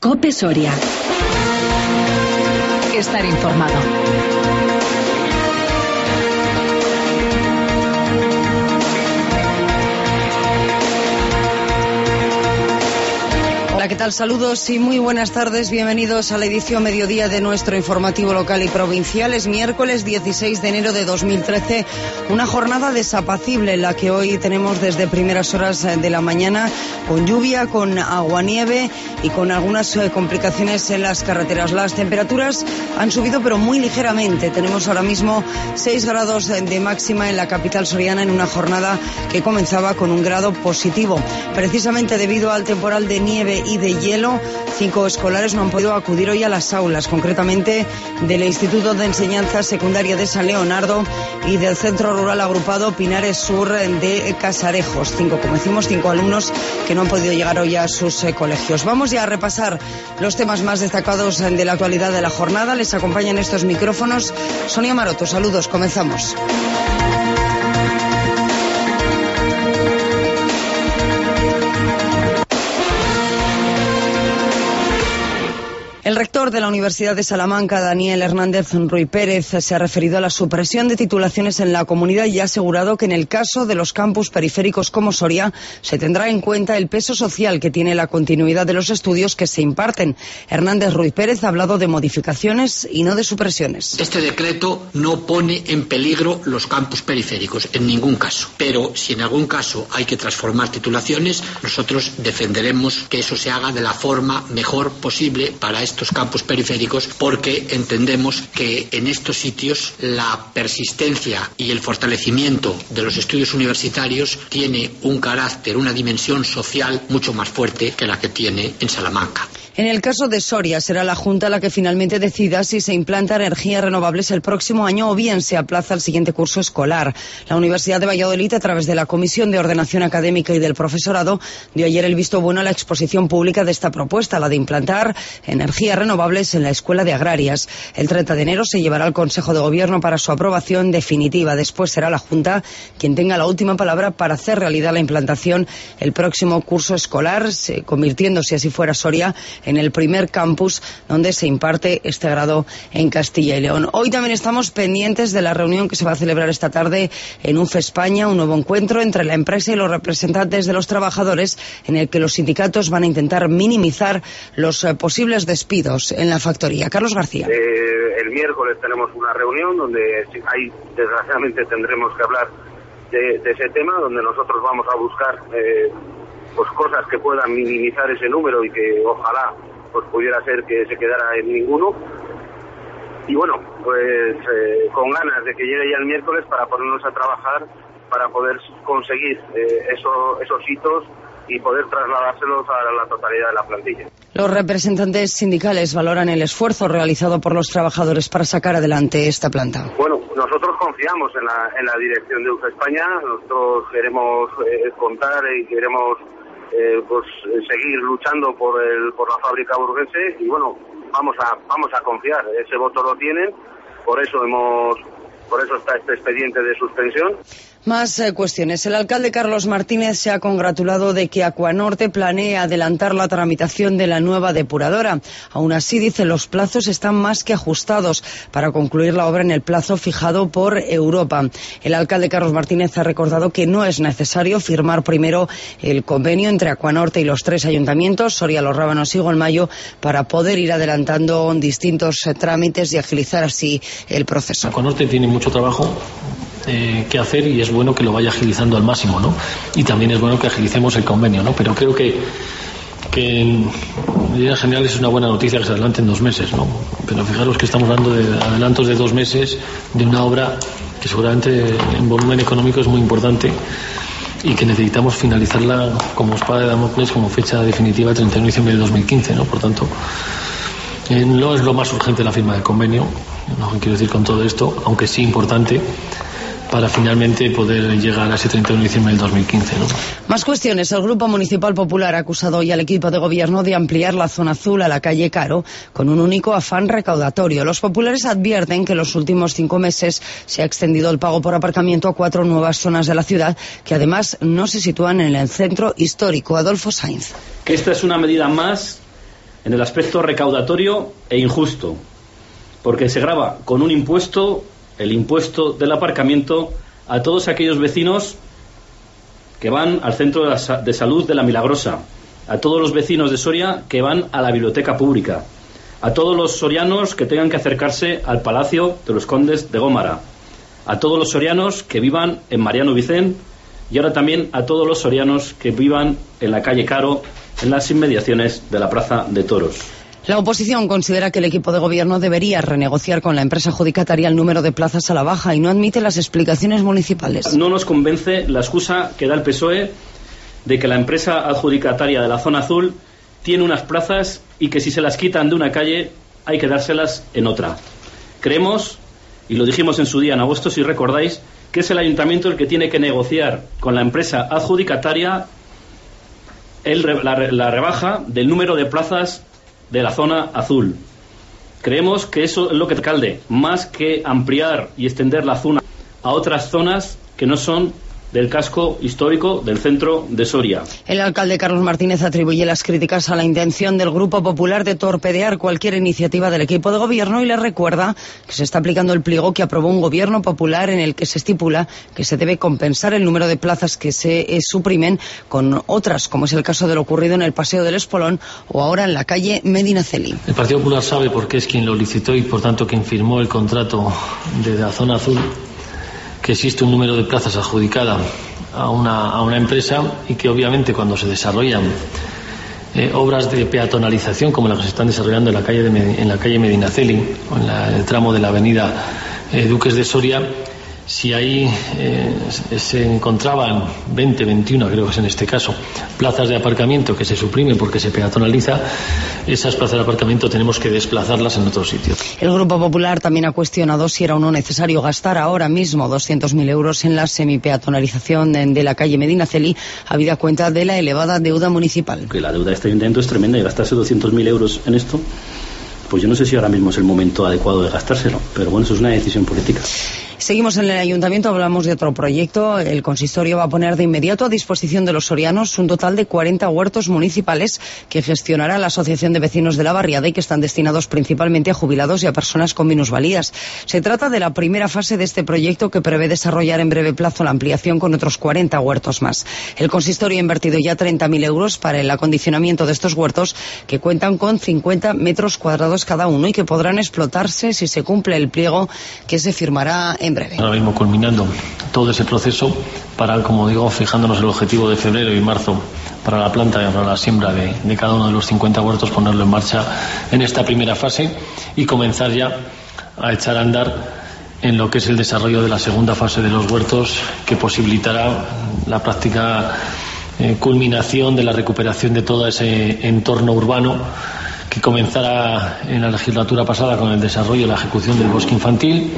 COPE Soria. Estar informado. Hola, ¿qué tal? Saludos y muy buenas tardes. Bienvenidos a la edición mediodía de nuestro informativo local y provincial. Es miércoles 16 de enero de 2013, una jornada desapacible en la que hoy tenemos desde primeras horas de la mañana, con lluvia, con aguanieve y con algunas complicaciones en las carreteras. Las temperaturas han subido pero muy ligeramente. Tenemos ahora mismo 6 grados de máxima en la capital soriana en una jornada que comenzaba con un grado positivo. Precisamente debido al temporal de nieve y de hielo, 5 escolares no han podido acudir hoy a las aulas, concretamente del Instituto de Enseñanza Secundaria de San Leonardo y del Centro Rural Agrupado Pinares Sur de Casarejos. 5 alumnos que no han podido llegar hoy a sus colegios. Vamos ya a repasar los temas más destacados de la actualidad de la jornada. Les acompañan estos micrófonos Sonia Maroto. Saludos, comenzamos. El rector de la Universidad de Salamanca, Daniel Hernández Ruy Pérez, se ha referido a la supresión de titulaciones en la comunidad y ha asegurado que en el caso de los campus periféricos como Soria se tendrá en cuenta el peso social que tiene la continuidad de los estudios que se imparten. Hernández Ruy Pérez ha hablado de modificaciones y no de supresiones. Este decreto no pone en peligro los campus periféricos, en ningún caso. Pero si en algún caso hay que transformar titulaciones, nosotros defenderemos que eso se haga de la forma mejor posible para estos campus periféricos, porque entendemos que en estos sitios la persistencia y el fortalecimiento de los estudios universitarios tiene un carácter, una dimensión social mucho más fuerte que la que tiene en Salamanca. En el caso de Soria, será la Junta la que finalmente decida si se implanta energías renovables el próximo año o bien se aplaza el siguiente curso escolar. La Universidad de Valladolid, a través de la Comisión de Ordenación Académica y del Profesorado, dio ayer el visto bueno a la exposición pública de esta propuesta, la de implantar energías renovables en la Escuela de Agrarias. El 30 de enero se llevará al Consejo de Gobierno para su aprobación definitiva. Después será la Junta quien tenga la última palabra para hacer realidad la implantación el próximo curso escolar, convirtiéndose, así fuera Soria, en el primer campus donde se imparte este grado en Castilla y León. Hoy también estamos pendientes de la reunión que se va a celebrar esta tarde en UNFE España, un nuevo encuentro entre la empresa y los representantes de los trabajadores, en el que los sindicatos van a intentar minimizar los posibles despidos en la factoría. Carlos García. El miércoles tenemos una reunión donde ahí desgraciadamente tendremos que hablar de ese tema, donde nosotros vamos a buscar pues cosas que puedan minimizar ese número y que ojalá pues pudiera ser que se quedara en ninguno. Y bueno, pues con ganas de que llegue ya el miércoles para ponernos a trabajar para poder conseguir esos hitos y poder trasladárselos a la totalidad de la plantilla. Los representantes sindicales valoran el esfuerzo realizado por los trabajadores para sacar adelante esta planta. Bueno, nosotros confiamos en la dirección de UNFE España. Nosotros queremos contar y queremos seguir luchando por la fábrica burguese y bueno, vamos a confiar. Ese voto lo tienen, por eso está este expediente de suspensión. Más cuestiones. El alcalde Carlos Martínez se ha congratulado de que Acuanorte planea adelantar la tramitación de la nueva depuradora. Aún así, dice, los plazos están más que ajustados para concluir la obra en el plazo fijado por Europa. El alcalde Carlos Martínez ha recordado que no es necesario firmar primero el convenio entre Acuanorte y los 3 ayuntamientos, Soria, Los Rábanos y Golmayo, para poder ir adelantando distintos trámites y agilizar así el proceso. Acuanorte tiene mucho trabajo que hacer y es bueno que lo vaya agilizando al máximo, ¿no? Y también es bueno que agilicemos el convenio, ¿no? Pero creo que en líneas generales es una buena noticia que se adelante en 2 meses, ¿no? Pero fijaros que estamos hablando de adelantos de 2 meses de una obra que seguramente en volumen económico es muy importante y que necesitamos finalizarla como espada de Damocles, como fecha definitiva 31 de diciembre de 2015, ¿no? Por tanto, no es lo más urgente la firma del convenio, no quiero decir con todo esto, aunque sí importante, para finalmente poder llegar a ese 31 de diciembre del 2015, ¿no? Más cuestiones. El Grupo Municipal Popular ha acusado hoy al equipo de gobierno de ampliar la zona azul a la calle Caro con un único afán recaudatorio. Los populares advierten que en los últimos 5 meses se ha extendido el pago por aparcamiento a 4 nuevas zonas de la ciudad que además no se sitúan en el centro histórico. Adolfo Sainz. Que esta es una medida más en el aspecto recaudatorio e injusto, porque se grava con un impuesto, el impuesto del aparcamiento, a todos aquellos vecinos que van al centro de salud de La Milagrosa, a todos los vecinos de Soria que van a la biblioteca pública, a todos los sorianos que tengan que acercarse al Palacio de los Condes de Gómara, a todos los sorianos que vivan en Mariano Vicent y ahora también a todos los sorianos que vivan en la calle Caro, en las inmediaciones de la Plaza de Toros. La oposición considera que el equipo de gobierno debería renegociar con la empresa adjudicataria el número de plazas a la baja y no admite las explicaciones municipales. No nos convence la excusa que da el PSOE de que la empresa adjudicataria de la zona azul tiene unas plazas y que si se las quitan de una calle hay que dárselas en otra. Creemos, y lo dijimos en su día en agosto si recordáis, que es el ayuntamiento el que tiene que negociar con la empresa adjudicataria la rebaja del número de plazas de la zona azul. Creemos que eso es lo que el alcalde, más que ampliar y extender la zona a otras zonas que no son del casco histórico del centro de Soria. El alcalde Carlos Martínez atribuye las críticas a la intención del Grupo Popular de torpedear cualquier iniciativa del equipo de gobierno y le recuerda que se está aplicando el pliego que aprobó un gobierno popular en el que se estipula que se debe compensar el número de plazas que se suprimen con otras, como es el caso de lo ocurrido en el Paseo del Espolón o ahora en la calle Medinaceli. El Partido Popular sabe por qué es quien lo licitó y por tanto quien firmó el contrato de la zona azul, que existe un número de plazas adjudicada a una empresa y que obviamente cuando se desarrollan obras de peatonalización como las que se están desarrollando en la calle Medinaceli o en el tramo de la avenida Duques de Soria, si ahí se encontraban 20, 21, creo que es en este caso, plazas de aparcamiento que se suprimen porque se peatonaliza, esas plazas de aparcamiento tenemos que desplazarlas en otro sitio. El Grupo Popular también ha cuestionado si era o no necesario gastar ahora mismo 200.000 euros en la semipeatonalización de la calle Medinaceli, habida cuenta de la elevada deuda municipal. Que la deuda de este ayuntamiento es tremenda y gastarse 200.000 euros en esto, pues yo no sé si ahora mismo es el momento adecuado de gastárselo, pero bueno, eso es una decisión política. Seguimos en el ayuntamiento, hablamos de otro proyecto. El consistorio va a poner de inmediato a disposición de los sorianos un total de 40 huertos municipales que gestionará la Asociación de Vecinos de la Barriada y que están destinados principalmente a jubilados y a personas con minusvalías. Se trata de la primera fase de este proyecto que prevé desarrollar en breve plazo la ampliación con otros 40 huertos más. El consistorio ha invertido ya 30.000 euros para el acondicionamiento de estos huertos que cuentan con 50 metros cuadrados cada uno y que podrán explotarse si se cumple el pliego que se firmará en breve. Ahora mismo culminando todo ese proceso para, como digo, fijándonos el objetivo de febrero y marzo para la planta y para la siembra de cada uno de los 50 huertos, ponerlo en marcha en esta primera fase y comenzar ya a echar a andar en lo que es el desarrollo de la segunda fase de los huertos, que posibilitará la práctica culminación de la recuperación de todo ese entorno urbano que comenzara en la legislatura pasada con el desarrollo y la ejecución del bosque infantil,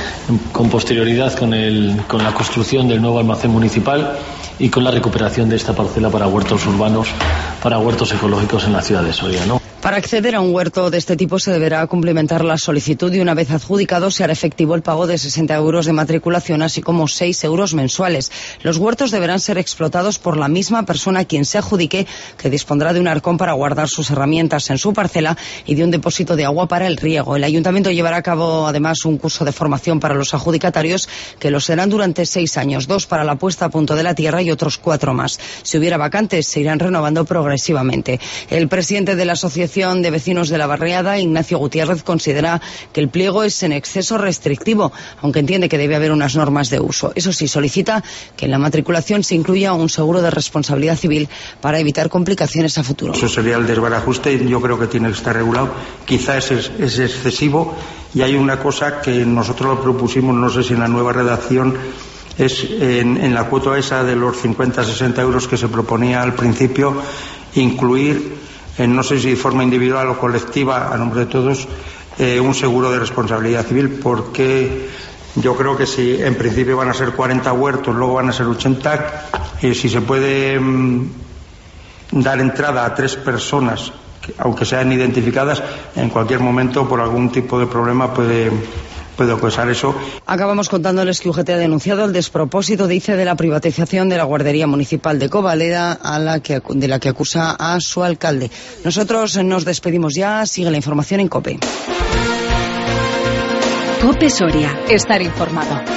con posterioridad con la construcción del nuevo almacén municipal y con la recuperación de esta parcela para huertos urbanos, para huertos ecológicos en la ciudad de Soria, ¿no? Para acceder a un huerto de este tipo se deberá cumplimentar la solicitud y una vez adjudicado se hará efectivo el pago de 60 euros de matriculación, así como 6 euros mensuales. Los huertos deberán ser explotados por la misma persona a quien se adjudique, que dispondrá de un arcón para guardar sus herramientas en su parcela y de un depósito de agua para el riego. El ayuntamiento llevará a cabo además un curso de formación para los adjudicatarios que lo serán durante 6 años, 2 para la puesta a punto de la tierra y otros 4 más. Si hubiera vacantes se irán renovando progresivamente. El presidente de la Asociación de Vecinos de la Barriada, Ignacio Gutiérrez, considera que el pliego es en exceso restrictivo, aunque entiende que debe haber unas normas de uso. Eso sí, solicita que en la matriculación se incluya un seguro de responsabilidad civil para evitar complicaciones a futuro. Eso sería el desbarajuste y yo creo que tiene que estar regulado. Quizás es excesivo y hay una cosa que nosotros lo propusimos, no sé si en la nueva redacción, es en la cuota esa de los 50-60 euros que se proponía al principio, incluir, no sé si de forma individual o colectiva, a nombre de todos, un seguro de responsabilidad civil, porque yo creo que si en principio van a ser 40 huertos, luego van a ser 80, si se puede dar entrada a 3 personas, aunque sean identificadas, en cualquier momento por algún tipo de problema puede causar eso. Acabamos contándoles que UGT ha denunciado el despropósito, dice, de la privatización de la guardería municipal de Covaleda, de la que acusa a su alcalde. Nosotros nos despedimos ya. Sigue la información en COPE. COPE Soria. Estar informado.